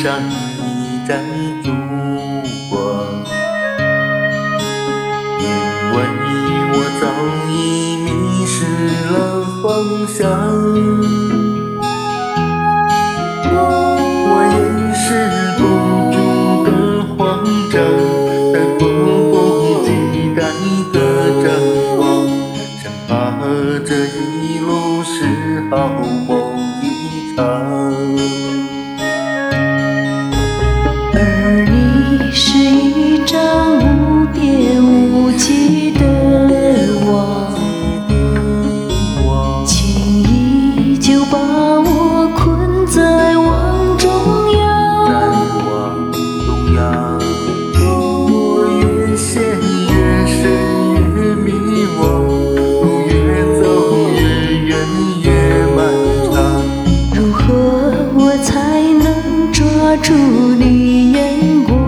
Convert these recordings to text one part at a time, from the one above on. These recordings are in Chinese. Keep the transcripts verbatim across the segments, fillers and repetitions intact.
上一盏烛光，因为我早已迷失了方向。我掩饰不住的慌张，在迫不及待的张望，生怕这一路是好梦一场。 而你是一张无边无际的网，轻易就把我困在网中央。 在网中央，我越陷越深越迷惘，路越走越远越漫长。 如何我才能抓住你眼光？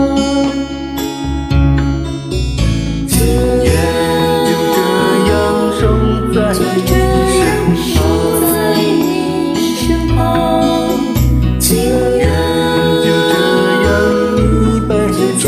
情缘就这样守在你身旁，情缘就这样一辈子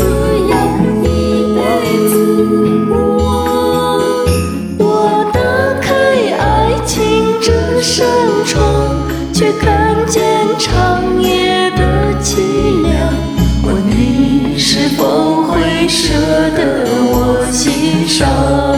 不忘。 我打开爱情这扇窗，却看见长夜的凄凉。问你是否会舍得我心伤？